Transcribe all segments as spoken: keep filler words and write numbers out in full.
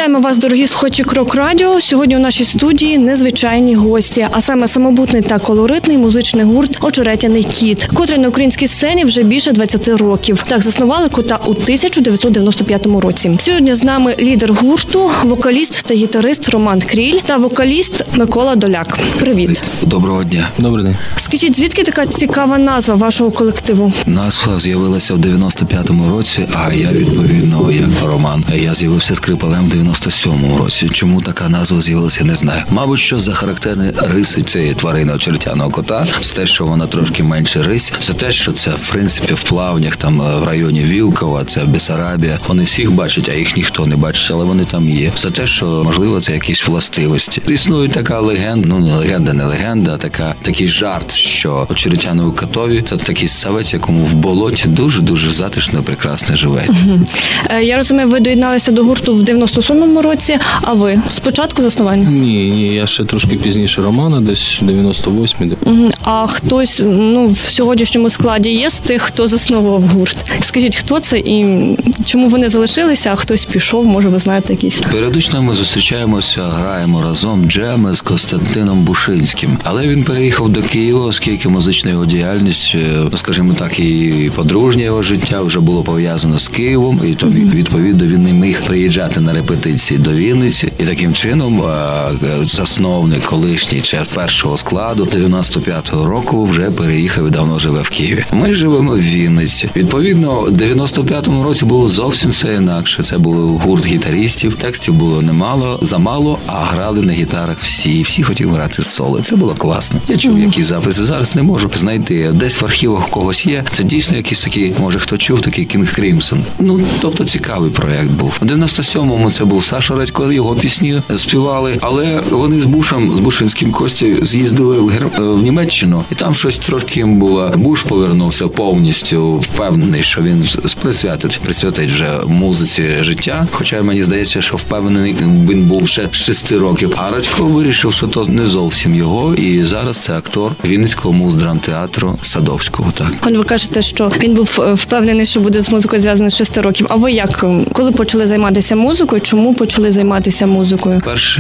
Вітаємо вас, дорогі слухачі Крок Радіо. Сьогодні у нашій студії незвичайні гості, а саме самобутний та колоритний музичний гурт «Очеретяний кіт», котрий на українській сцені вже більше двадцять років. Так заснували кота у тисяча дев'ятсот дев'яносто п'ятому році. Сьогодні з нами лідер гурту, вокаліст та гітарист Роман Кріль та вокаліст Микола Доляк. Привіт. Доброго дня. Добрий день. Скажіть, звідки така цікава назва вашого колективу? Назва з'явилася в дев'яносто п'ятому році, а я, відповідно, як Роман, я з'явився скрипалем в дев'яносто сьомому році. Чому така назва з'явилася, не знаю. Мабуть, що за характерні риси цієї тварини очеретяного кота, з те, що вона трошки менше рись, за те, що це, в принципі, в плавнях, там, в районі Вілкова, це Бессарабія. Вони всіх бачать, а їх ніхто не бачить, але вони там є. За те, що, можливо, це якісь властивості. Існує така легенда, ну, не легенда, не легенда, а така, такий жарт, що очеретяному котові – це такий савець, якому в болоті дуже-дуже затишно, прекрасно живе. Угу. Я розумію, ви доєдналися до гурту в дев'яносто сьомому році, а ви спочатку заснування? Ні, ні, я ще трошки пізніше Романа, десь дев'яносто восьмий. Угу. А хтось, ну, в сьогоднішньому складі є з тих, хто заснував гурт? Скажіть, хто це і чому вони залишилися, а хтось пішов, може, ви знаєте якісь? Періодично ми зустрічаємося, граємо разом джеми з Костянтином Бушинським. Але він переїхав до Києва, оскільки музична його діяльність, скажімо так, і подружнє його життя вже було пов'язано з Києвом, і то, відповідно, він не міг приїжджати на репетиції до Вінниці. І таким чином засновник колишній першого складу дев'яносто п'ятого року вже переїхав і давно живе в Києві. Ми живемо в Вінниці. Відповідно, в дев'яносто п'ятому році було зовсім все інакше. Це був гурт гітаристів, текстів було немало, замало, а грали на гітарах всі. Всі хотіли грати соло. Це було класно. Я чув, які записи. Зараз не можу знайти. Десь в архівах у когось є. Це дійсно якийсь такий, може хто чув, такий Кінг Крімсон. Ну, тобто цікавий проєкт був. У дев'яносто сьомому це був Саша Радько, його пісні співали, але вони з Бушем, з Бушинським Костю з'їздили в, Гер... в Німеччину, і там щось трошки їм було. Буш повернувся повністю впевнений, що він присвятить, присвятить вже музиці життя, хоча мені здається, що впевнений він був ще з шести років. А Радько вирішив, що то не зовсім його, і зараз це актор Вінницького муздрамтеатру Садовського. Так. Ви кажете, що він був впевнений, що буде з музикою зв'язаний з шести років. А ви як? Коли почали займатися музикою? Чому почали займатися музикою? Перше,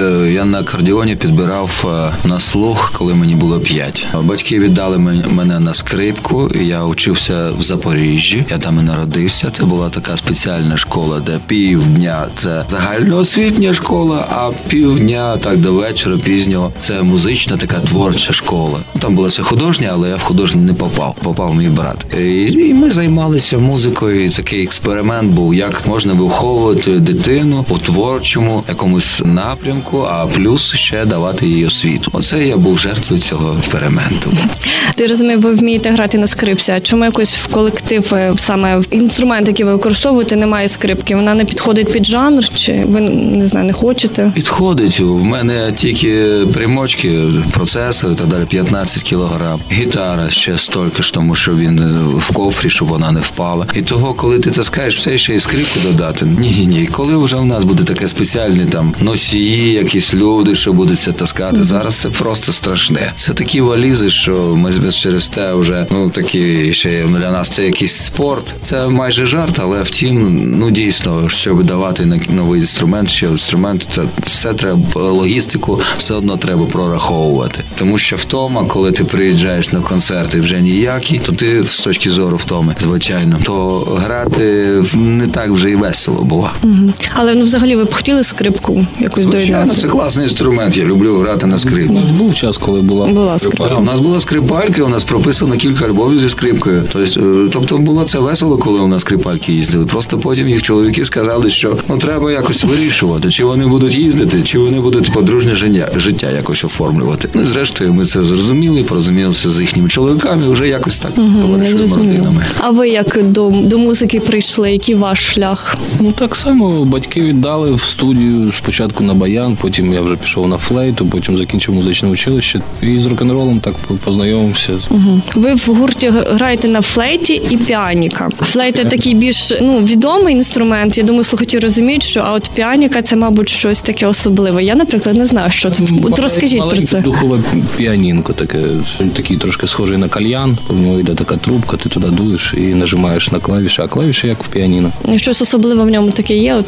я на акордеоні підбирав на слух, коли мені було п'ять. Батьки віддали мене на скрипку, я вчився в Запоріжжі, я там і народився. Це була така спеціальна школа, де півдня це загальноосвітня школа, а півдня, так до вечора, пізнього, це музична така творча школа. Там була все художня, але я в художню не попав. Попав мій брат. І, і ми займалися музикою, і такий експеримент був, як можна виховувати дитину у творчому якомусь напрямку, а плюс ще давати їй освіту. Оце я був жертвою цього експерименту. Ти розумію, ви вмієте грати на скрипці, а чому якось в колектив, саме в інструмент, який ви використовуєте, немає скрипки? Вона не підходить під жанр, чи ви, не знаю, не хочете? Підходить. В мене тільки примочки, процесор і так далі, п'ятнадцять кілограм. Гітара ще стільки ж, тому що він в кофрі, щоб вона не впала. І того, коли ти таскаєш все, ще і скрипку додати. Ні-ні. Коли вже в нас буде таке спеціальне там носії, якісь люди, що будуть це таскати. Mm-hmm. Зараз це просто страшне. Це такі валізи, що ми через те вже, ну, такі, ще для нас це якийсь спорт. Це майже жарт, але втім, ну, дійсно, щоб давати новий інструмент, ще інструмент, це все треба, логістику все одно треба прораховувати. Тому що втома, коли ти приїжджаєш на концерти вже ніякі, то ти з точки зору втоми, звичайно, то грати не так вже і весело було. Угу. Але, ну, взагалі, ви б хотіли скрипку якось доєднати? Це класний інструмент, я люблю грати на скрипці. У нас був час, коли була, була скрипка. У нас була скрипалька, у нас прописано кілька альбомів зі скрипкою. Тобто, тобто було це весело, коли у нас скрипальки їздили. Просто потім їх чоловіки сказали, що ну треба якось вирішувати, чи вони будуть їздити, чи вони будуть подружнє життя якось оформлювати. Ну, зрештою, ми це зрозуміли, порозумілися з їхніми чоловіками, вже якось так товаришуємо родинами. А ви як до, до музики прийшли? Який ваш шлях? Ну, так само батьки віддали в студію спочатку на баян, потім я вже пішов на флейту, потім закінчив музичне училище і з рок-н-ролом так познайомився. Угу. Ви в гурті граєте на флейті і піаніка. Флейта такий більш, ну, відомий інструмент. Я думаю, слухачі розуміють, що а от піаніка це, мабуть, щось таке особливе. Я, наприклад, не знаю, що це. От розкажіть про це. Духове піанінко таке, такий трошки схожий на кальян. В нього йде така трубка, ти туди дуєш і нажимаєш на клавіші, а клавіші як в піаніно. Щось особливе в ньому таке є, от колорит.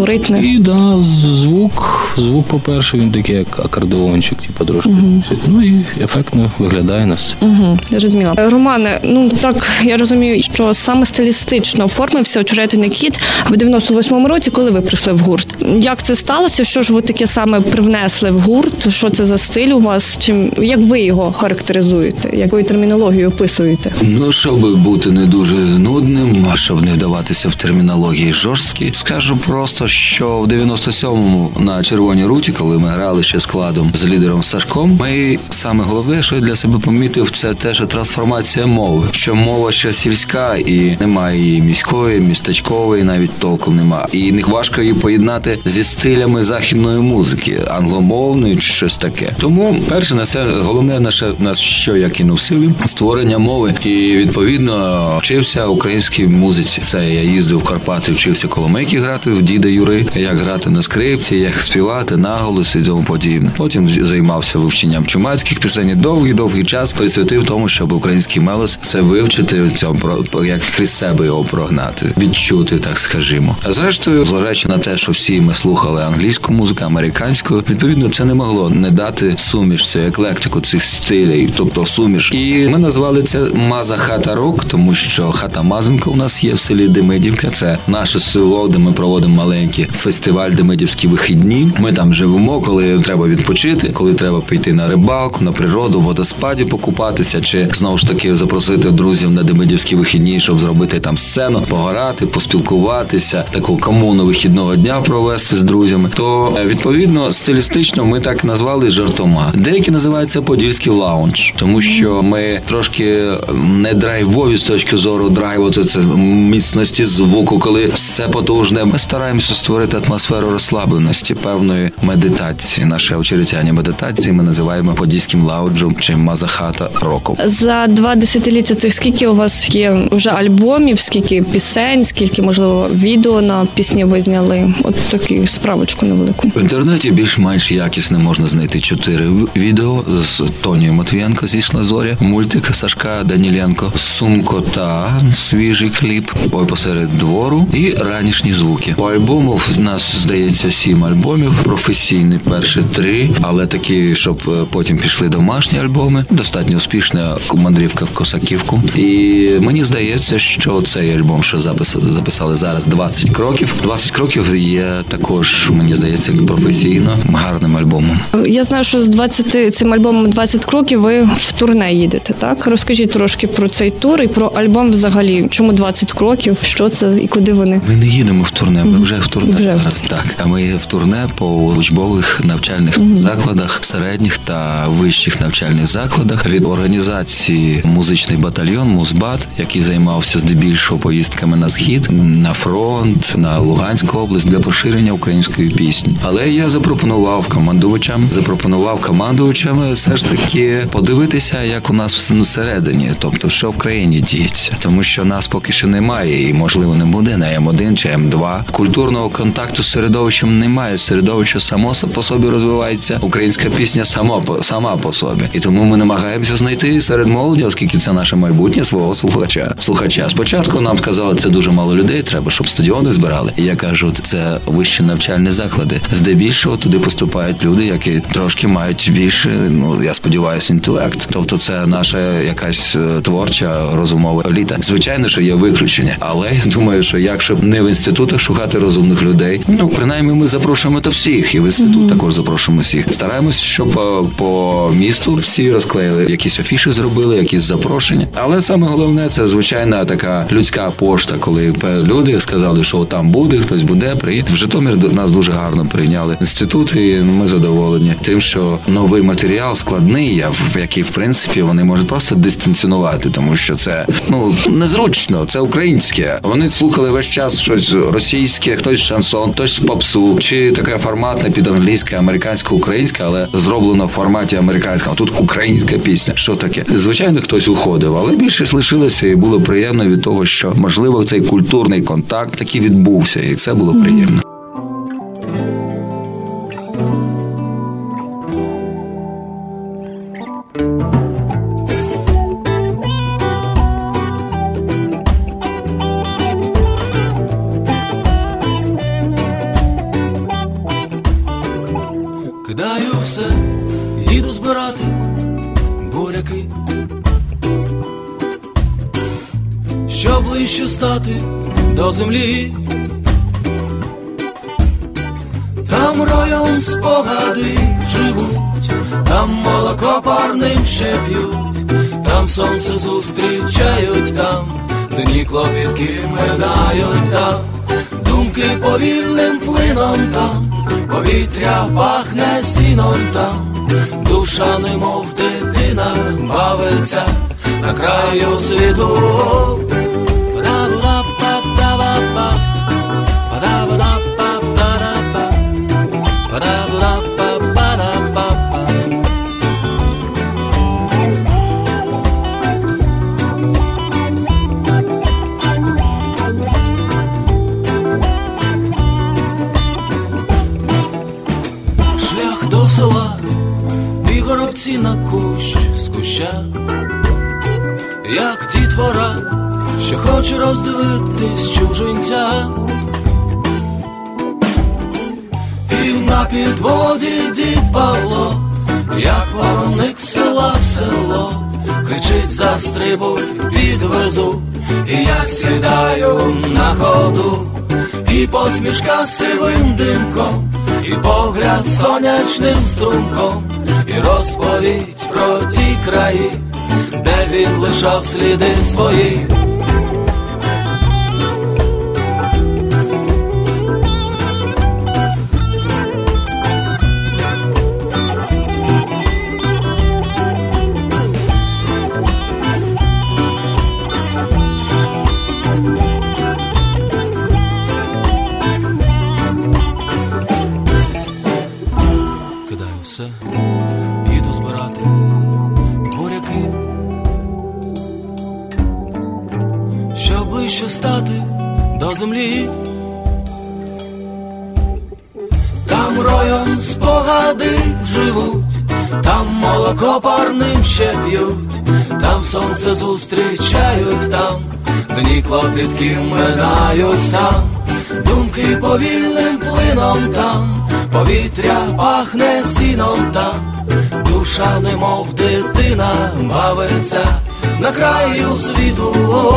колоритне. І да, звук, звук, по-перше, він такий, як акордеончик, типу, трошки. Uh-huh. Ну і ефектно виглядає нас. Угу, зрозуміло. Романе, ну так, я розумію, що саме стилістично оформився «Очеретяний кіт» в дев'яносто восьмому році, коли ви прийшли в гурт. Як це сталося? Що ж ви таке саме привнесли в гурт? Що це за стиль у вас? Чим, як ви його характеризуєте? Якою термінологією описуєте? Ну, щоб бути не дуже нудним, а щоб не вдаватися в термінології жорсткі, скажу просто, що в дев'яносто сьомому на Червоній Руті, коли ми грали ще складом з лідером Сашком, ми саме головне, що я для себе помітив, це те, що трансформація мови. Що мова ще сільська і немає її міської, містечкової, навіть толком немає. І не важко її поєднати зі стилями західної музики, англомовної чи щось таке. Тому, перше, на все, головне наше, на що я кинув сили, створення мови. І, відповідно, вчився українській музиці. Це я їздив в Карпати, вчився коломийки грати, в діда Юри, як грати на скрипці, як співати, наголос і тому подібне. Потім займався вивченням чумацьких пісень. Довгий-довгий час присвятив тому, щоб український мелос це вивчити, цьому, як крізь себе його прогнати, відчути, так скажімо. А зрештою, зважаючи на те, що всі ми слухали англійську музику, американську, відповідно, це не могло не дати суміш, цю еклектику цих стилей, тобто суміш. І ми назвали це Маза Хата Рок, тому що хата Мазанка у нас є в селі Демидівка. Це наше село, де ми проводимо маленький фестиваль Демидівські вихідні. Ми там живемо, коли треба відпочити, коли треба піти на рибалку, на природу, в водоспаді покупатися, чи знову ж таки запросити друзів на Демидівські вихідні, щоб зробити там сцену, пограти, поспілкуватися, таку комуну вихідного дня провести з друзями. То, відповідно, стилістично ми так назвали жартома. Деякі називають це Подільський лаунж, тому що ми трошки не драйвові з точки зору драйву, це, це міцності звуку, коли все потужне. Ми стараємося створити атмосферу розслабленості, певної медитації. Наші очеретяні медитації ми називаємо Подільським лаунжем чи Мазахата року. За два десятиліття цих скільки у вас є вже альбомів, скільки пісень, скільки, можливо, відео на пісні ви зняли? От таку справочку невелику. В інтернеті більш-менш якісно можна знайти чотири відео з Тонією Матвієнко «Зійшла зоря», мультик Сашка Даніленко, «Сумкота», свіжий кліп, «Ой посеред двору» і «Ранішні звуки». По альбому в нас, здається, сім альбомів, професійні перші три, але такі, щоб потім пішли домашні альбоми. Достатньо успішна мандрівка в Косаківку. І мені здається, що цей альбом, що записали, записали зараз двадцять кроків. двадцять кроків є також, мені здається, професійно гарним альбомом. Я знаю, що з двадцяти цим альбомом двадцять кроків ви в турне їдете, так? Розкажіть трошки про цей тур і про альбом взагалі. Чому двадцять кроків? Що це і куди вони? Ми не їдемо в турне, ми вже в турне. Вже зараз, так. А ми в турне по учбових навчальних mm-hmm. закладах, середніх та вищих навчальних закладах від організації «Музичний батальйон» «Музбат», який займався здебільшого поїздками на Схід, на фронт, на Луганську область для поширення української пісні. Але я запропонував командувачам, запропонував командувачам все ж таки подивитися, як у нас всередині, тобто що в країні діється. Тому що нас поки що немає і, можливо, не буде на ем один чи ем два. Культурного контакту з середовищем немає. Середовище само по собі розвивається. Українська пісня сама, сама по собі. І тому ми намагаємося знайти серед молоді, оскільки це наше майбутнє, свого слухача. Слухача. Спочатку нам сказали, це дуже мало людей, треба, щоб стадіони збирали. І я кажу, це вищі навчальні заклади. Здебільшого туди поступають люди, які трошки мають більше, ну, я сподіваюся, інтелект. Тобто це наша якась творча, розумова еліта. Звичайно, що є виключення. Але я думаю, що якщо не в інститутах шукати розумних людей, ну, принаймні ми запрошуємо то всіх. І в інститут mm-hmm. також запрошуємо всіх. Стараємось, щоб по місту всі розклеїли, якісь афіші зробили, якісь запрошення. Але саме головне, це звичайна така людська пошта, коли люди сказали, що там буде, хтось буде, приїде. В Житомир нас дуже гарно прийняли інститут, і ми задоволені тим, що новий матеріал складний, в який, в принципі, вони можуть просто дистанціонувати, тому що це, ну, незручно, це українське. Вони слухали весь час щось російське, хтось шансон, хтось попсу, чи таке форматне під англійське, американське, українське, але зроблено в форматі американському. Тут українська пісня. Що таке? Звичайно, хтось уходив, але більшість лишилося, і було приємно від того, що, можливо, цей культурний контакт таки відбувся, і це було приємно. ближче стати до землі, там роєм спогади живуть, там молоко парним ще п'ють, там сонце зустрічають, там дні клопітки минають, там думки повільним плином, там повітря пахне сіном, там душа немов дитина бавиться на краю світу. Шлях до села і горобці на кущ з куща, як дітвора, що хоче роздивитись чужинця. І на підводі дід Павло, як вороник з села в село, кричить: застрибуй, підвезу. І я сідаю на ходу, і посмішка сивим димком, і погляд сонячним струмком, і розповідь про ті краї, де він лишав сліди свої. Кидаю все, їду збирати буряки, щоб ближче стати до землі. Там роєм спогади живуть, там молоко парним ще п'ють, там сонце зустрічають, там дні клопітки минають, там думки повільним плином, там повітря пахне сіном, там душа немов дитина бавиться на краю світу.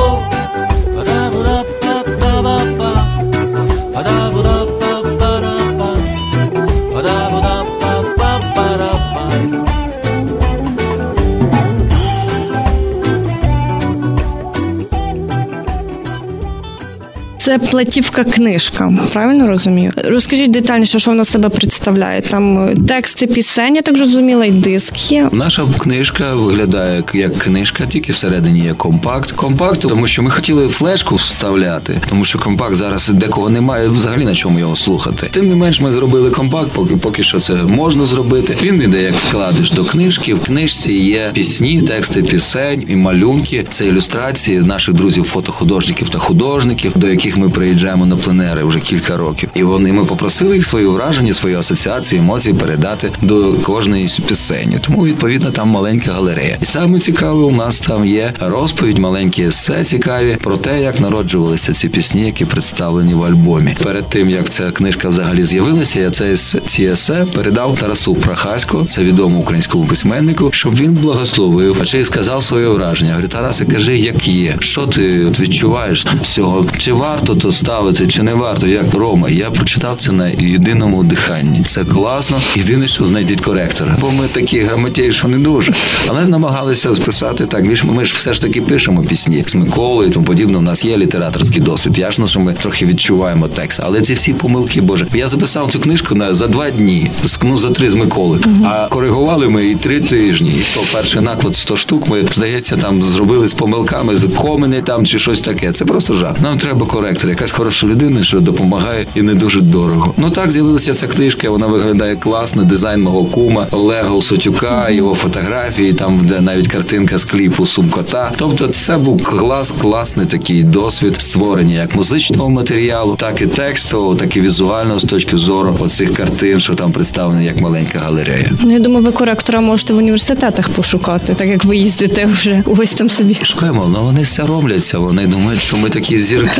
Це платівка-книжка, правильно розумію? Розкажіть детальніше, що вона себе представляє. Там тексти пісень, я так зрозуміла, і диск є. Наша книжка виглядає як книжка, тільки всередині є компакт. Компакт, тому що ми хотіли флешку вставляти, тому що компакт зараз декого немає взагалі на чому його слухати. Тим не менш ми зробили компакт, поки, поки що це можна зробити. Він іде як вкладиш до книжки. В книжці є пісні, тексти пісень і малюнки. Це ілюстрації наших друзів, фотохудожників та художників, до яких ми приїжджаємо на пленери вже кілька років. І вони, ми попросили їх свої враження, свої асоціації, емоції передати до кожної з пісень. Тому, відповідно, там маленька галерея. І саме цікаве, у нас там є розповідь, маленькі есе цікаві про те, як народжувалися ці пісні, які представлені в альбомі. Перед тим, як ця книжка взагалі з'явилася, я це, ці есе передав Тарасу Прохаську, це відомому українському письменнику, щоб він благословив, а чи й сказав своє враження. Говорю: Тарасе, кажи, як є. Що ти відчуваєш з цього? Чи варто то ставити, чи не варто, як Рома? Я прочитав це на єдиному диханні. Це класно. Єдине, що знайдіть коректора. Бо ми такі грамотєї, що не дуже. Але намагалися списати так. Більш ми ж все ж таки пишемо пісні з Миколою і тому подібне. У нас є літераторський досвід. Ясно, що ми трохи відчуваємо текст. Але ці всі помилки, Боже. Я записав цю книжку на за два дні. Ну, за три з Миколою. Uh-huh. А коригували ми і три тижні. І то перший наклад сто штук ми, здається, там зробили з помилками, з комини там чи щось таке. Це просто жах. Нам треба коректор, якась хороша людина, що допомагає і не дуже дорого. Ну так з'явилася ця книжка, вона виглядає класно, дизайн мого кума Олега Осотюка, його фотографії, там де навіть картинка з кліпу Сумкота. Тобто це був клас, класний такий досвід створення як музичного матеріалу, так і текстового, так і візуального з точки зору оцих картин, що там представлені як маленька галерея. Ну, я думаю, ви коректора можете в університетах пошукати, так як ви їздите вже ось там собі. Шукаємо, але вони соромляться, вони думають, що ми такі зірки аж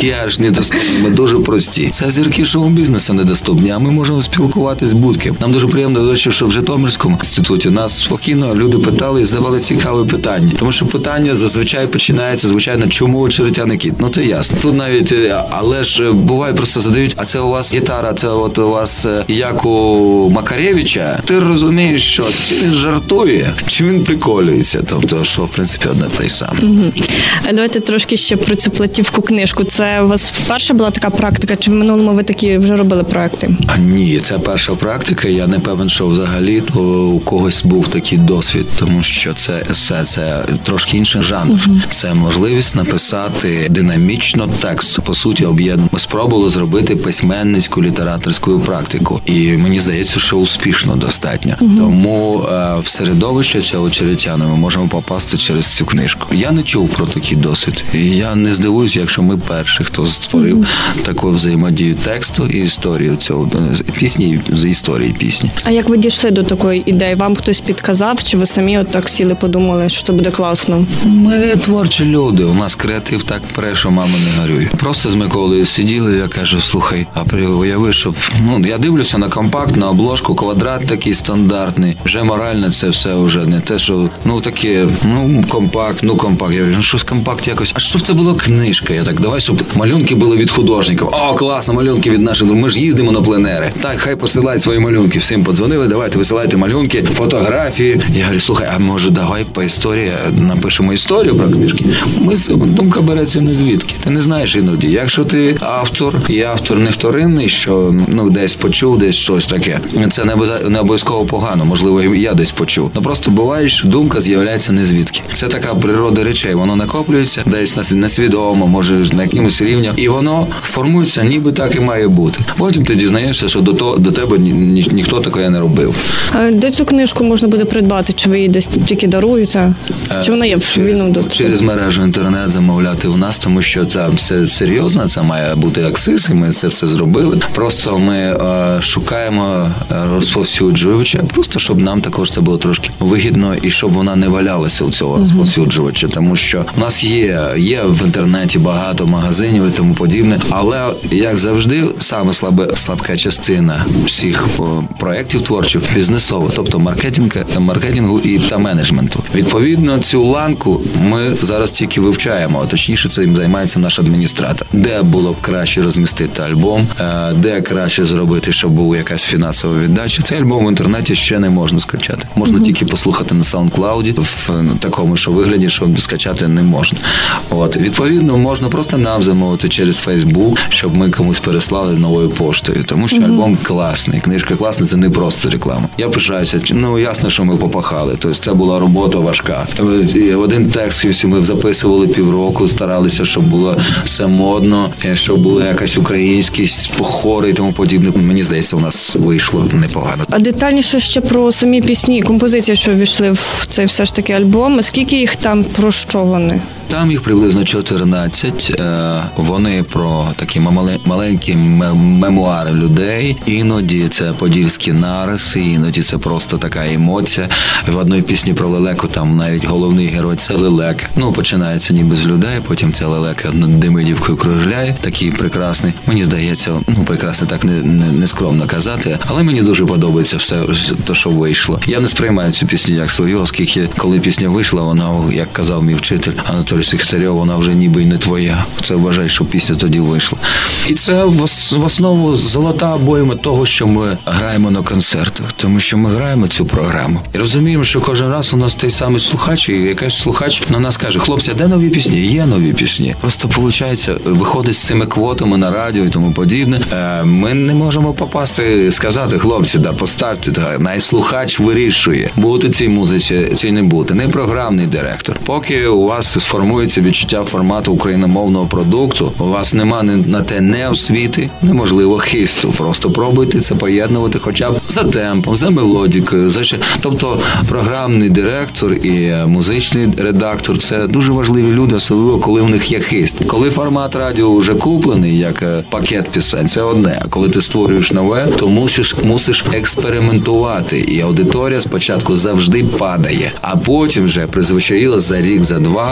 недоступні, ми дуже прості. Це зірки шоу-бізнесу недоступні, а ми можемо спілкуватись будь-ким. Нам дуже приємно, до речі, що в Житомирському інституті нас спокійно люди питали і задавали цікаві питання. Тому що питання зазвичай починається, звичайно, чому очеретяний кіт? Ну, то ясно. Тут навіть, але ж буває, просто задають, а це у вас гітара, це от у вас як у Макаревича. Ти розумієш, що чи він жартує, чи він приколюється. Тобто, що, в принципі, одне те й саме. Угу. Давайте трошки ще про цю платівку книжку. Це у вас вперше була така практика, чи в минулому ви такі вже робили проекти? А ні, це перша практика. Я не певен, що взагалі то у когось був такий досвід, тому що це есе, це трошки інший жанр. Угу. Це можливість написати динамічно текст. По суті, об'єднано. Ми спробували зробити письменницьку літераторську практику. І мені здається, що успішно достатньо. Угу. Тому е, в середовище цього Очеретяна ми можемо попасти через цю книжку. Я не чув про такий досвід. І я не здивуюся, якщо ми перші, хто створив угу. таку взаємодію тексту і історію цього пісні, з історії пісні. А як ви дійшли до такої ідеї? Вам хтось підказав, чи ви самі от так сіли, подумали, що це буде класно? Ми творчі люди. У нас креатив так пре, що мама не горює. Просто з Миколою сиділи, я кажу, слухай, а уяви, щоб... Ну, я дивлюся на компакт, на обложку, квадрат такий стандартний. Вже морально це все вже не те, що, ну, таке, ну, компакт, ну, компакт. Я говорю, ну, щось компакт якось. А щоб це була книжка? Я так, давай, щоб малюнки були від художників. О, класно, малюнки від наших. Ми ж їздимо на пленери. Так, хай посилають свої малюнки. Всім подзвонили, давайте висилайте малюнки, фотографії. Я говорю, слухай, а може давай по історії напишемо історію про книжки? Ми, думка береться не звідки. Ти не знаєш іноді. Якщо ти автор, і автор не вторинний, що, ну, десь почув, десь щось таке. Це не, не обов'язково погано. Можливо, і я десь почув. Ну, просто буває, що думка з'являється не звідки. Це така природа речей. Воно накоплюється десь несвідомо, може на якимось рівні. І воно формується, ніби так і має бути. Потім ти дізнаєшся, що до, то, до тебе ні, ні, ніхто такого не робив. А де цю книжку можна буде придбати? Чи ви її десь тільки даруєте? Чи вона є в вільному доступі? Через мережу інтернет замовляти у нас, тому що це все серйозно, це має бути акциз, і ми це все зробили. Просто ми е, шукаємо розповсюджувача, просто щоб нам також це було трошки вигідно і щоб вона не валялася у цього розповсюджувача, тому що у нас є, є в інтернеті багато магазинів і тому подібне, але, як завжди, саме слабе, слабка частина всіх проєктів творчих бізнесова, тобто маркетинг, маркетингу і та менеджменту. Відповідно, цю ланку ми зараз тільки вивчаємо, а точніше цим займається наш адміністратор. Де було б краще розмістити альбом, де краще зробити, щоб була якась фінансова віддача. Цей альбом в інтернеті ще не можна скачати. Можна mm-hmm. тільки послухати на SoundCloud в такому ж вигляді, що скачати не можна. От, відповідно, можна просто нам замовити через Facebook, щоб ми комусь переслали новою поштою, тому що mm-hmm. альбом класний, книжка класна, це не просто реклама. Я пишаюся, ну, ясно, що ми попахали, тобто це була робота важка. Один текст ми записували півроку, старалися, щоб було все модно, щоб була якась українськість, хори і тому подібне. Мені здається, у нас вийшло непогано. А детальніше ще про самі пісні, композиції, що ввійшли в цей все ж таки альбом. Скільки їх там, про що вони? Там їх приблизно чотирнадцять. Вони про такі маленькі мемуари людей. Іноді це подільські нариси, іноді це просто така емоція. В одній пісні про лелеку там навіть головний герой – це лелека. Ну, починається ніби з людей, потім ця лелека над Демидівкою кружляє. Такий прекрасний. Мені здається, ну, прекрасно так не, не, не скромно казати, але мені дуже подобається все, те, що вийшло. Я не сприймаю цю пісню як свою, оскільки коли пісня вийшла, вона, як казав мій вчитель Анатолій Секретарьов, вона вже ніби й не твоя. Це вважає, що пісня тоді вийшла. І це в основу золота обойма того, що ми граємо на концертах, тому що ми граємо цю програму. І розуміємо, що кожен раз у нас той самий слухач, і якийсь слухач на нас каже: хлопці, а де нові пісні? Є нові пісні. Просто, виходить, виходить з цими квотами на радіо і тому подібне. Ми не можемо попасти, сказати: хлопці, да, поставте, да, найслухач вирішує, бути цій музиці, чи не бути. Не програмний директор. Поки у вас сформується відчуття формату україномовного продукту, у вас нема на те не освіти, неможливо хисту. Просто пробуйте це поєднувати хоча б за темпом, за мелодікою. За... Тобто програмний директор і музичний редактор – це дуже важливі люди, особливо коли у них є хист. Коли формат радіо вже куплений, як пакет пісень, це одне. А коли ти створюєш нове, то мусиш, мусиш експериментувати. І аудиторія спочатку завжди падає. А потім вже призвичаїла за рік, за два, вона знову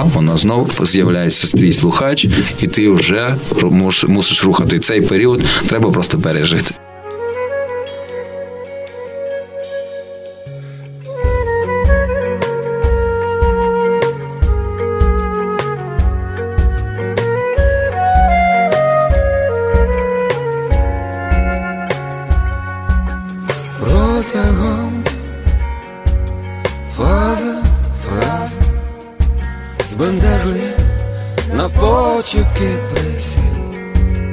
знов з'являється твій слухач, і ти вже мусиш рухати. Цей період треба просто пережити. Протягом фаза фраз збентежує на почіпки присів,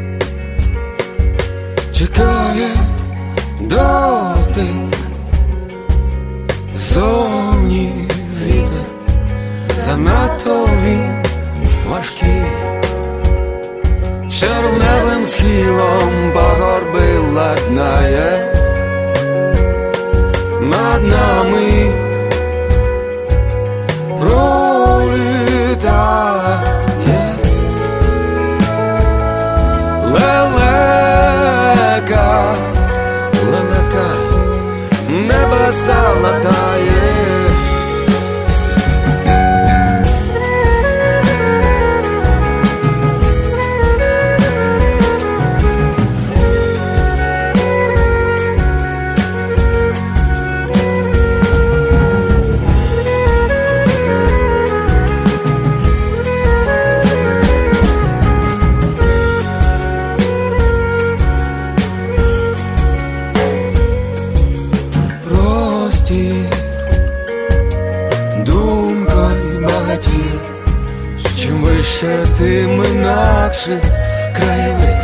чекає дотик, зовні вітер, занадто він важкий, червневим схилом пагорби ладнає над нами, пролітає лелека, лелека, небеса латає. Чим вище, тим інакший краєвид.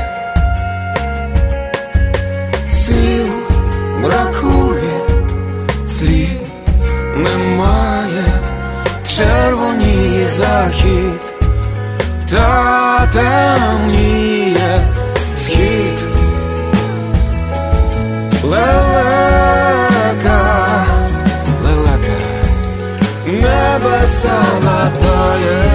Сил бракує, слів немає, червоніє захід, та темніє схід. Лелека, лелека, небеса латає.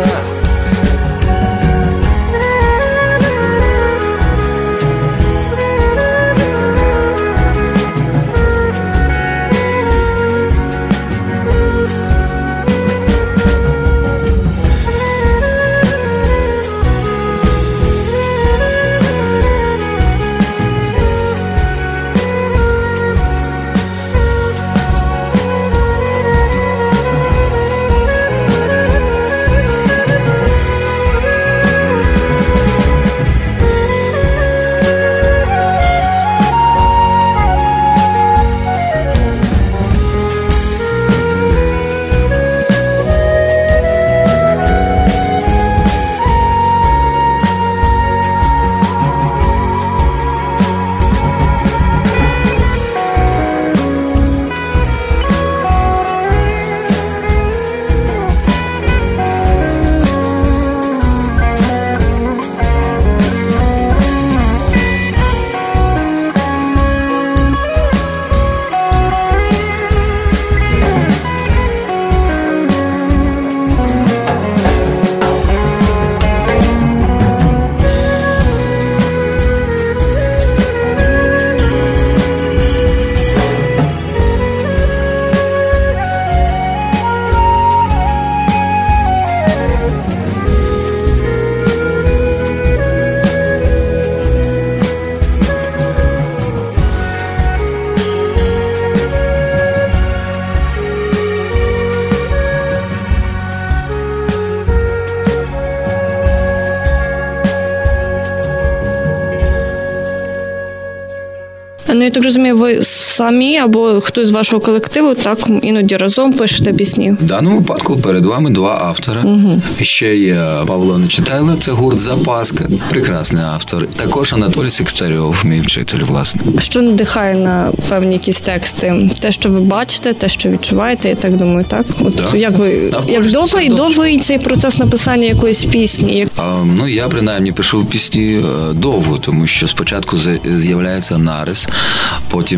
Ну, я так розумію, ви самі або хтось з вашого колективу так іноді разом пишете пісні? В даному випадку перед вами два автора. Угу. Ще є Павло Нечитайло, це гурт «Запаска», прекрасний автор. Також Анатолій Сектарьов, мій вчитель, власне. А що надихає на певні якісь тексти? Те, що ви бачите, те, що відчуваєте, я так думаю, так? От да. Як ви, да, як довгий, довгий цей процес написання якоїсь пісні? А, ну, я, принаймні, пишу пісні довго, тому що спочатку з'являється нарис, потім вже починає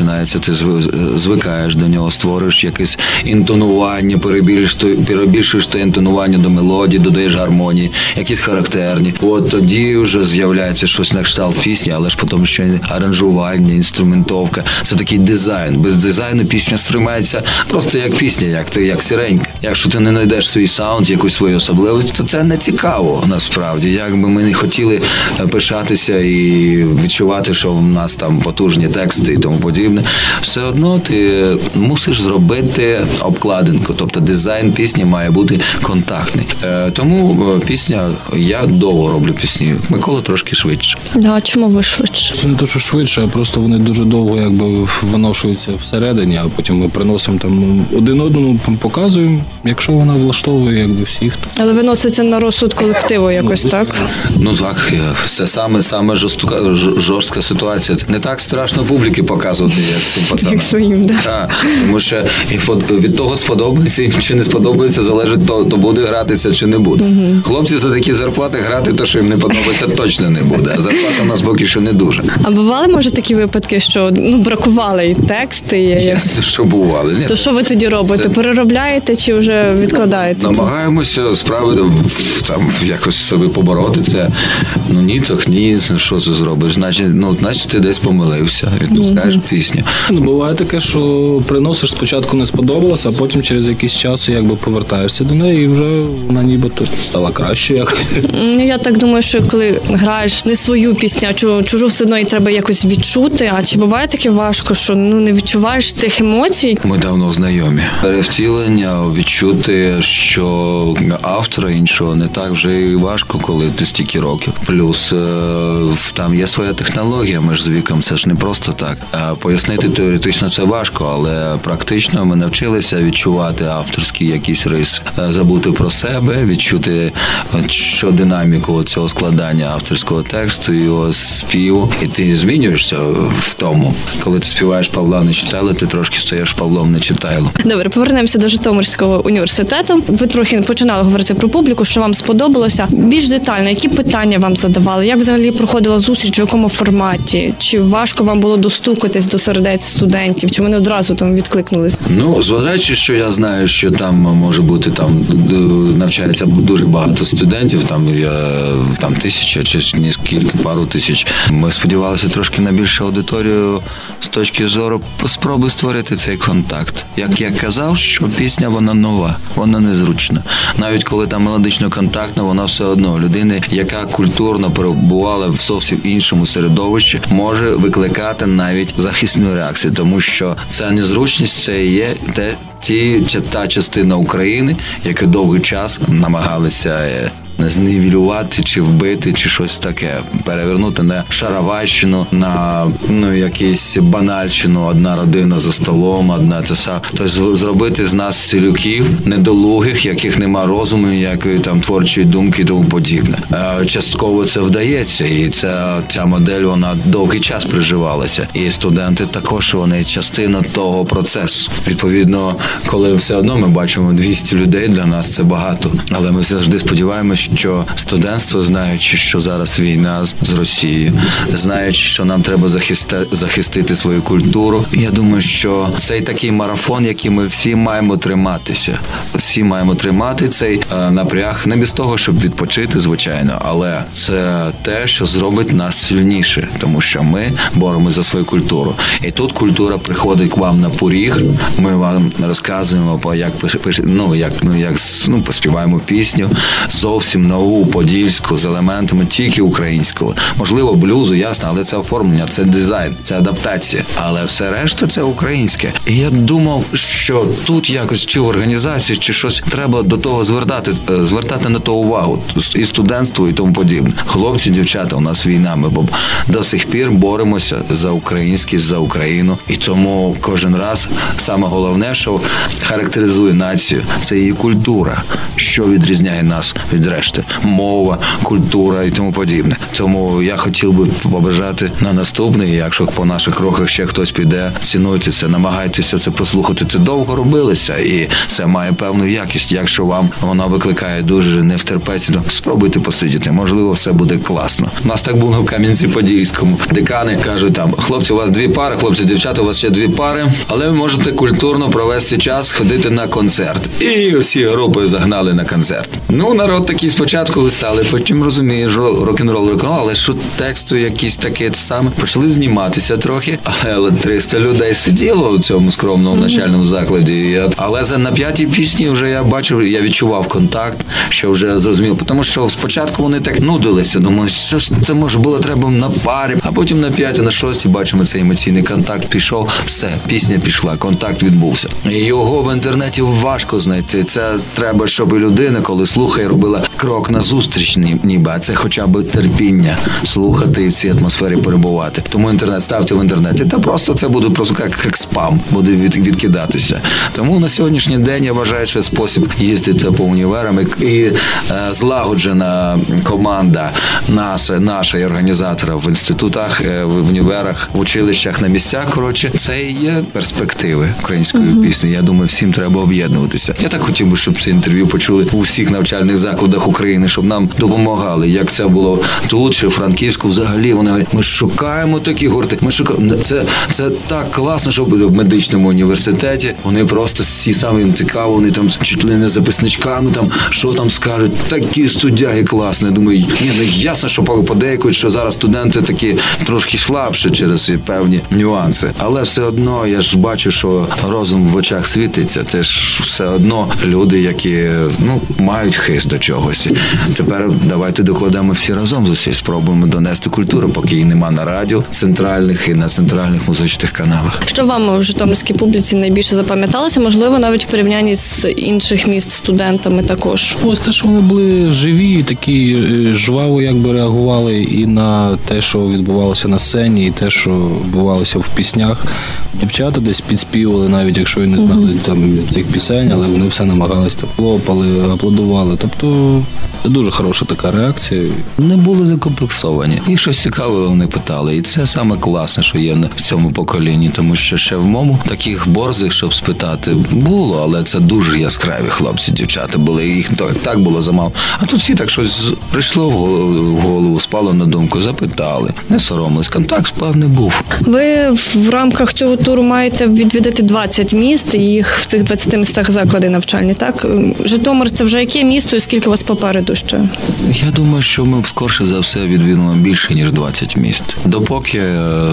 починається, ти звикаєш до нього, створюєш якесь інтонування, перебільшуєш те інтонування до мелодії, додаєш гармонії, якісь характерні. От тоді вже з'являється щось на кшталт пісні, але ж потім ще аранжування, інструментовка. Це такий дизайн. Без дизайну пісня сприймається просто як пісня, як ти, як сиренька. Якщо ти не знайдеш свій саунд, якусь свою особливість, то це не цікаво насправді. Як би ми не хотіли пишатися і відчувати, що в нас там потужні тексти і тому подібне, все одно ти мусиш зробити обкладинку, тобто дизайн пісні має бути контактний. Тому пісня, я довго роблю пісні, Микола трошки швидше. Да, чому ви швидше? Це не те, що швидше, а просто вони дуже довго якби виношуються всередині, а потім ми приносимо там один одному, показуємо, якщо вона влаштовує якби всіх. Але виноситься на розсуд колективу якось, ну, так? Ну так, це саме, саме жорстка, жорстка ситуація. Не так страшно публіки показувати, як цим пацанам. Як своїм, да. Так. Тому що від того сподобається чи не сподобається, залежить, то, то буде гратися чи не буде. Угу. Хлопці за такі зарплати грати, то що їм не подобається, точно не буде. А зарплата у нас поки що не дуже. А бували, може, такі випадки, що ну, бракували і тексти? І... Ясно, що бували. Ні. То що ви тоді робите? Це... Переробляєте чи вже відкладаєте? Намагаємося справи там якось себе побороти. Це ну ні, так ні, що це зробиш? Значить, ну, значить ти десь помилився, відпускаєш mm-hmm. пісню. Ну, буває таке, що приносиш, спочатку не сподобалося, а потім через якийсь час якби повертаєшся до неї і вже вона нібито стала краще якось. Я так думаю, що коли граєш не свою пісню, а чужу все одно і треба якось відчути. А чи буває таке важко, що ну не відчуваєш тих емоцій? Ми давно знайомі. Перевтілення, відчути, що автора іншого не так вже і важко, коли ти стільки років. Плюс там є своя технологія, ми ж з віком, це ж не просто так. Пояснити теоретично це важко, але практично ми навчилися відчувати авторський якийсь рис, забути про себе, відчути що динаміку цього складання авторського тексту, його співу. І ти змінюєшся в тому. Коли ти співаєш Павла Нечитайло, ти трошки стаєш Павлом Нечитайло. Добре, повернемося до Житомирського університету. Ви трохи починали говорити про публіку, що вам сподобалося. Більш детально, які питання вам задавали? Як взагалі проходила зустріч, в якому форматі? Чи важко вам було достукатись до сердець студентів? Чи вони одразу там відкликнулись? Ну, зважаючи, що я знаю, що там може бути, там навчається дуже багато студентів, там, там тисяча чи скільки, пару тисяч. Ми сподівалися трошки на більшу аудиторію з точки зору спроби створити цей контакт. Як я казав, що пісня, вона нова, вона незручна. Навіть коли там мелодично-контактна, вона все одно людини, яка культурно перебувала в зовсім іншому середовищі, може викликати навіть захисну реакцію, тому що ця незручність, це є те, ті, та частина України, яка довгий час намагалися зневілювати, чи вбити, чи щось таке. Перевернути на шароварщину, на ну, якусь банальщину, одна родина за столом, одна це сам. Тобто зробити з нас селюків, недолугих, яких нема розуму, ніякої там творчої думки і тому подібне. Частково це вдається, і ця, ця модель, вона довгий час приживалася. І студенти також, вони частина того процесу. Відповідно, коли все одно ми бачимо двісті людей, для нас це багато. Але ми завжди сподіваємося, що студентство, знаючи, що зараз війна з Росією, знаючи, що нам треба захисти, захистити свою культуру, я думаю, що цей такий марафон, який ми всі маємо триматися. Всі маємо тримати цей е, напряг, не без того, щоб відпочити, звичайно, але це те, що зробить нас сильніше, тому що ми боремося за свою культуру. І тут культура приходить к вам на поріг, ми вам розказуємо, як, ну, як, ну, як ну, поспіваємо пісню, зовсім нову, подільську, з елементами тільки українського. Можливо, блюзу, ясно, але це оформлення, це дизайн, це адаптація. Але все решта це українське. І я думав, що тут якось чи в організації, чи щось треба до того звертати, звертати на то увагу. І студентство, і тому подібне. Хлопці, дівчата, у нас війна, ми до сих пір боремося за українськість, за Україну. І тому кожен раз саме головне, що характеризує націю, це її культура, що відрізняє нас від решти. решти. Мова, культура і тому подібне. Тому я хотів би побажати на наступний, якщо по наших кроках ще хтось піде, цінуйте це, намагайтеся це послухати. Це довго робилося і це має певну якість. Якщо вам вона викликає дуже невтерпець, то спробуйте посидіти. Можливо, все буде класно. У нас так було в Кам'янці-Подільському. Декани кажуть там, хлопці, у вас дві пари, хлопці, дівчата, у вас ще дві пари, але ви можете культурно провести час, ходити на концерт. І всі групи загнали на концерт. Ну, народ такий спочатку висали, потім розуміє, рок-н-рол, рок-н-рол, але що тексту якісь таке саме. Почали зніматися трохи, але триста людей сиділо у цьому скромному навчальному закладі. Але за на п'ятій пісні вже я бачив, я відчував контакт, що вже зрозумів. Тому що спочатку вони так нудилися, думали, що ж це може було треба на парі, а потім на п'ятій, на шостій бачимо цей емоційний контакт пішов, все, пісня пішла, контакт відбувся. І його в інтернеті важко знайти. Це треба, щоб людина, коли слухає, робила крок назустріч ніби, а це хоча б терпіння слухати і в цій атмосфері перебувати. Тому інтернет ставте в інтернеті, та просто це буде просто як, як спам, буде від, відкидатися. Тому на сьогоднішній день я вважаю, що спосіб їздити по універам і, і е, злагоджена команда наша, наша і організатора в інститутах, е, в універах, в училищах, на місцях, коротше, це і є перспективи української uh-huh. пісні. Я думаю, всім треба об'єднуватися. Я так хотів би, щоб це інтерв'ю почули у всіх навчальних закладах України, щоб нам допомагали, як це було тут чи в Франківську. Взагалі вони говорять, ми шукаємо такі гурти. Ми шукаємо. Це, це так класно, що в медичному університеті вони просто всі самі їм цікаво, вони там чуть ли не записничками, там, що там скажуть. Такі студяги класні. Я думаю, ні, ну ясно, що подейкують, що зараз студенти такі трошки слабші через певні нюанси. Але все одно я ж бачу, що розум в очах світиться. Це ж все одно люди, які ну, мають хист до чогось. Тепер давайте докладемо всі разом зусиль, спробуємо донести культуру, поки її нема на радіо центральних і на центральних музичних каналах. Що вам в житомирській публіці найбільше запам'яталося? Можливо, навіть в порівнянні з інших міст студентами також? Ось те, що вони були живі, такі жваво якби реагували і на те, що відбувалося на сцені, і те, що відбувалося в піснях. Дівчата десь підспівали, навіть якщо і не знали uh-huh. там цих пісень, але вони все намагались, так хлопали, аплодували. Тобто це дуже хороша така реакція. Не були закомплексовані. І щось цікаве вони питали. І це саме класне, що є в цьому поколінні, тому що ще в моєму таких борзих, щоб спитати, було, але це дуже яскраві хлопці, дівчата були. Їх так було замало. А тут всі так щось прийшло в голову, спало на думку, запитали, не соромились. Контакт певний був. Ви в рамках цього туру маєте відвідати двадцять міст, і їх в цих двадцяти містах заклади навчальні, так? Житомир – це вже яке місто і скільки у вас попереду ще? Я думаю, що ми скорше за все відвідуємо більше, ніж двадцять міст. Допоки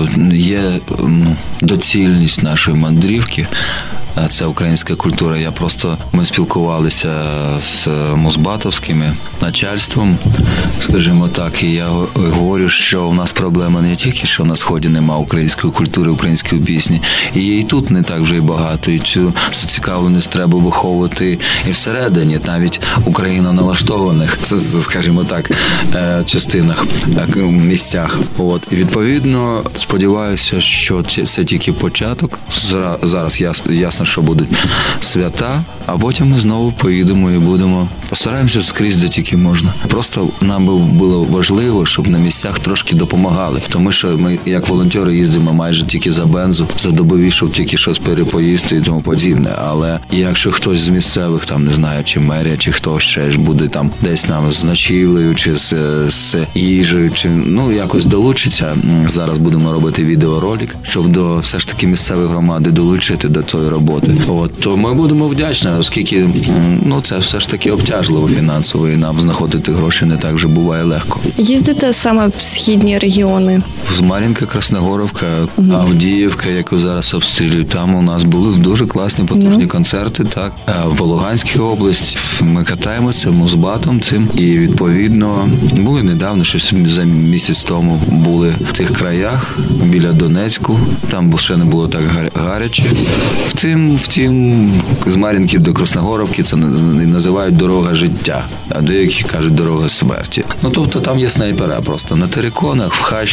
є ну, доцільність нашої мандрівки, це українська культура. Я просто, ми спілкувалися з музбатовським начальством, скажімо так, і я говорю, що у нас проблема не тільки, що на Сході нема української культури, української пісні, і її тут не так вже і багато, і цю зацікавленість треба виховувати і всередині, навіть україно-налаштованих, скажімо так, частинах, місцях. От. І відповідно, сподіваюся, що це тільки початок. Зараз ясно, що будуть свята, а потім ми знову поїдемо і будемо. Постараємося скрізь, де тільки можна. Просто нам би було важливо, щоб на місцях трошки допомагали. Тому що ми, як волонтери, їздимо майже тільки за бензу, за добові, щоб тільки щось перепоїсти і тому подібне. Але якщо хтось з місцевих, там, не знаю, чи мерія, чи хтось ще буде там десь нам з ночівлею, чи з, з їжею, чи ну якось долучиться. Зараз будемо робити відеоролик, щоб до все ж таки місцевої громади долучити до тої роботи. От, то ми будемо вдячні, оскільки ну, це все ж таки обтяжливо фінансово, і нам знаходити гроші не так вже буває легко. Їздите саме в східні регіони? З Мар'їнка, Красногоровка, угу. Авдіївка, яку зараз обстрілюють, там у нас були дуже класні потужні ну. концерти, так. А в Луганській області ми катаємося музбатом цим, і відповідно були недавно, щось за місяць тому були в тих краях, біля Донецьку, там ще не було так гаряче. Втім, втім, з Мар'їнки до Красногоровки це називають дорога життя, а деякі кажуть дорога смерті. Ну, тобто там є снайпера просто на териконах, в хащах, там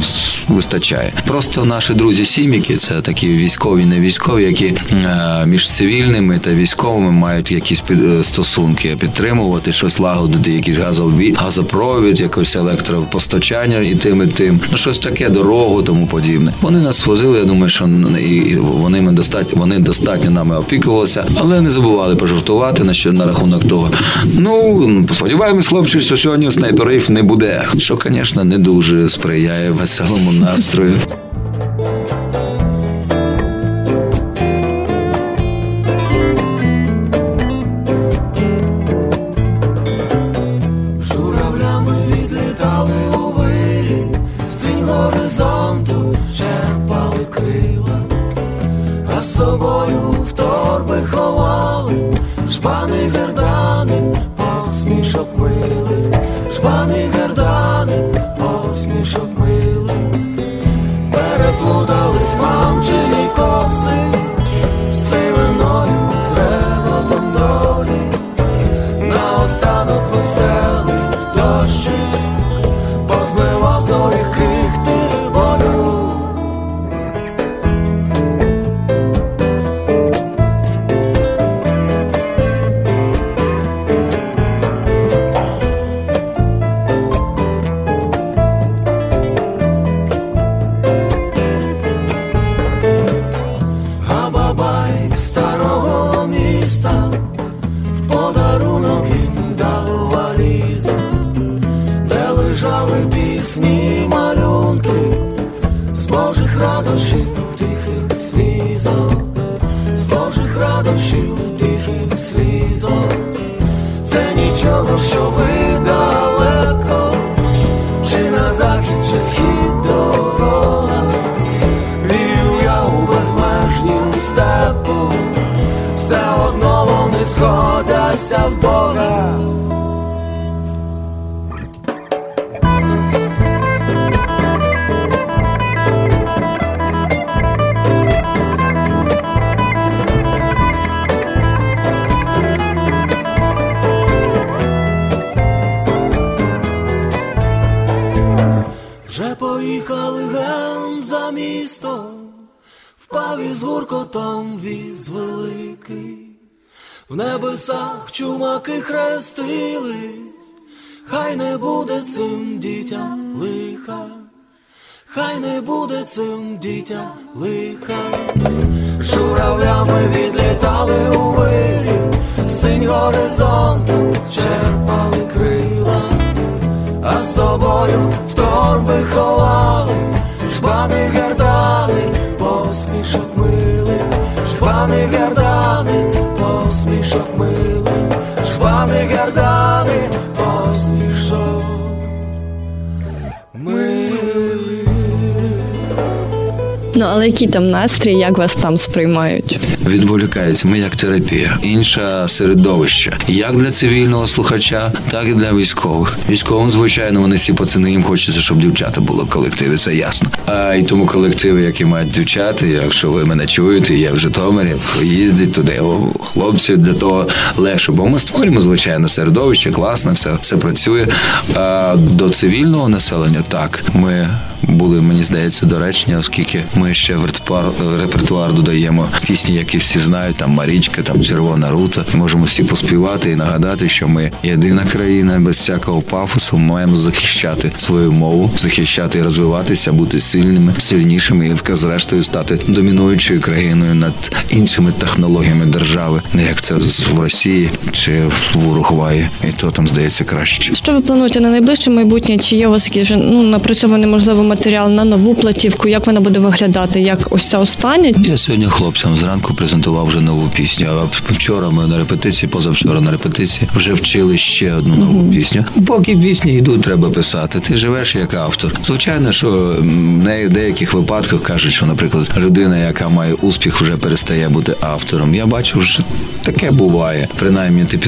вистачає. Просто наші друзі-сім'яки, це такі військові, не військові, які е, між цивільними та військовими мають якісь під, стосунки підтримувати, щось лагодити, якийсь газові, газопровід, якось електропостачання і тим, і тим. Ну, щось таке, дорогу, тому подібне. Вони нас возили, я думаю, що і вони, ми достатньо, вони достатньо нами опікувалися, але не забували пожартувати на, що, на рахунок того. Ну, сподіваємось, хлопці, що сьогодні снайперів не буде. Що, звісно, не дуже сприяє веселому настрою. Журавлями відлітали у вирі, з цінь горизонту черпали крила, а з собою в торби ховали жбани, гердани, посмішок милий, жбани, гердани, посмішок милий. Переплутались мамчині коси з цивиною, з реготом долі. Наостанок веселий дощик позмивав з доріг крихти болю. А бабай старого міста в подарунок їм дав валізу, де лежали пісні, малюнки з Божих радощів, тихих слізок, з Божих радощів, тихих слізок. Це нічого, що ви далеко, чи на захід, чи схід дорога. Вірю я у безмежнім степу, все одно вони сходяться в Бога. Вже поїхали ген за місто, впав із гуркотом віз великий. В небесах чумаки хрестились, хай не буде цим дітям лиха, хай не буде цим дітям лиха. Журавлями відлітали у вирі, синь горизонту черпали крила, а з собою в торби ховали жбани, гердани, посмішок милий, жбани, гердани, посмішок милий, жбани, гердани, посмішок милий. Ну, але який там настрій, як вас там сприймають? Відволікаються, ми як терапія. Інше середовище. Як для цивільного слухача, так і для військових. Військовим, звичайно, вони всі пацани, їм хочеться, щоб дівчата були в колективі, це ясно. А і тому колективи, які мають дівчата, якщо ви мене чуєте, я в Житомирі, їздять туди. О, хлопці, для того легше. Бо ми створюємо, звичайно, середовище, класно, все, все працює. А до цивільного населення, так, ми були, мені здається, доречні, оскільки ми ще в репертуар, репертуар додаємо пісні, які всі знають, там Марічка, там Червона рута. Можемо всі поспівати і нагадати, що ми єдина країна, без всякого пафосу, маємо захищати свою мову, захищати і розвиватися, бути сильними, сильнішими і, зрештою, стати домінуючою країною над іншими технологіями держави, не як це в Росії чи в Уругваї. І то там, здається, краще. Що ви плануєте на найближче майбутнє? Чи є у вас якийсь вже ну, напрацьований, можливо, матеріал на нову платівку? Як вона буде виглядати? Як ось ця остання? Я сьогодні хлопцям зранку презентував вже нову пісню. А вчора ми на репетиції, позавчора на репетиції вже вчили ще одну нову uh-huh. пісню. Поки пісні йдуть, треба писати. Ти живеш як автор. Звичайно, що в деяких випадках кажуть, що, наприклад, людина, яка має успіх, вже перестає бути автором. Я бачу, що таке буває. Принаймні, ти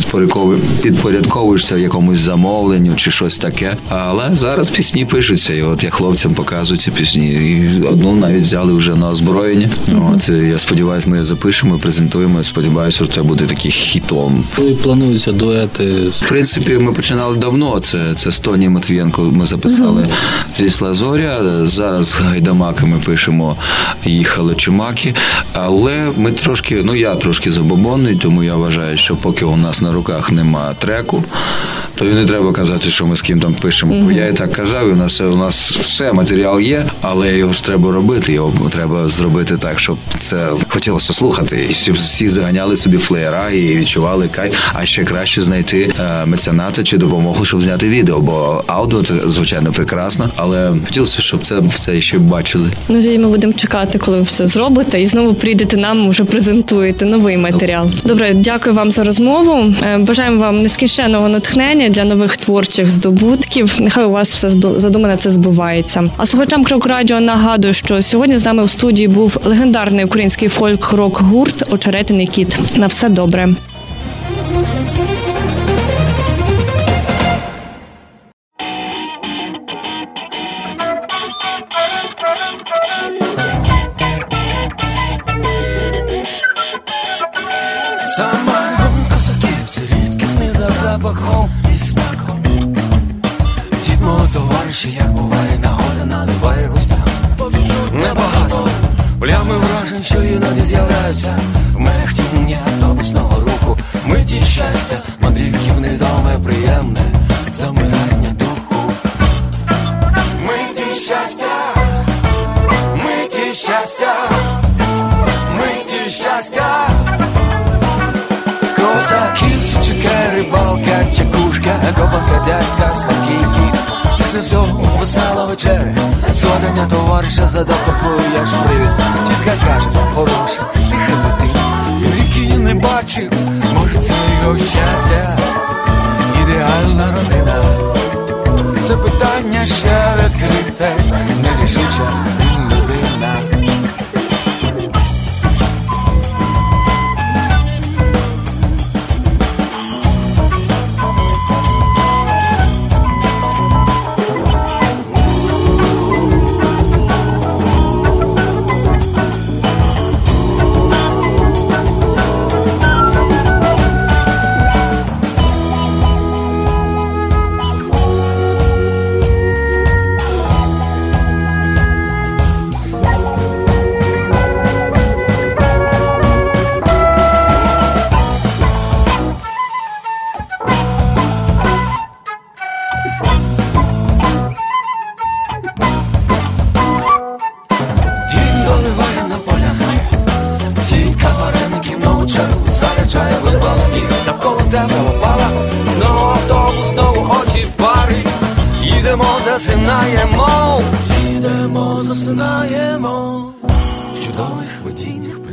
підпорядковуєшся якомусь замовленню чи щось таке. Але зараз пісні пишуться. І от я хлопцям показують ці пісні. І одну навіть взяли вже на озброєння. Mm-hmm. От, я сподіваюся, ми запишемо, презентуємо. Сподіваюся, що це буде таким хітом. Коли плануються дуети? В принципі, ми починали давно. Це, це з Тоні Матвієнко ми записали mm-hmm. «Зійшла зоря». Зараз з Гайдамаками пишемо «Їхали чимаки». Але ми трошки, ну я трошки забобонний, тому я вважаю, що поки у нас на руках нема треку, то і не треба казати, що ми з ким там пишемо. Mm-hmm. Я і так казав, у нас, у нас все, матеріал є, але його ж треба робити, його треба зробити так, щоб це хотілося слухати. І всі, всі заганяли собі флеєра і відчували кайф, а ще краще знайти е, мецената чи допомогу, щоб зняти відео, бо аудіо це, звичайно, прекрасно, але хотілося, щоб це все ще бачили. Ну, тоді ми будемо чекати, коли ви все зробите, і знову прийдете нам, вже презентуєте новий матеріал. Добре, дякую вам за розмову. Бажаємо вам нескінченного натхнення для нових творчих здобутків. Нехай у вас все задумане це збувається. А слухачам Крок Радіо нагадую, що сьогодні з нами у студії був легендарний український фольк-рок-гурт «Очеретяний кіт». На все добре. Самаром козаків, це рідкісний за запахом і смаком. Дід мого товариша, як буває нагода, наливає густам. Небагато плями вражень, що іноді з'являються в мерехтінні автобусного руху. Миті щастя, мандрівків невідоме, приємне замирання духу. Миті щастя, миті щастя, миті щастя. Козаків, чекає рибалка, чекушка, копанка, дядька, слабкий. Після всього весела вечеря, зведення товариша за докторкою, як ж привід. Тітка каже, хороша, тиха дитина, він ріки не бачив, може це його щастя, ідеальна родина. Це питання ще відкрите, нерішуча людина. Засинаємо, засинаємо в чудових видіннях.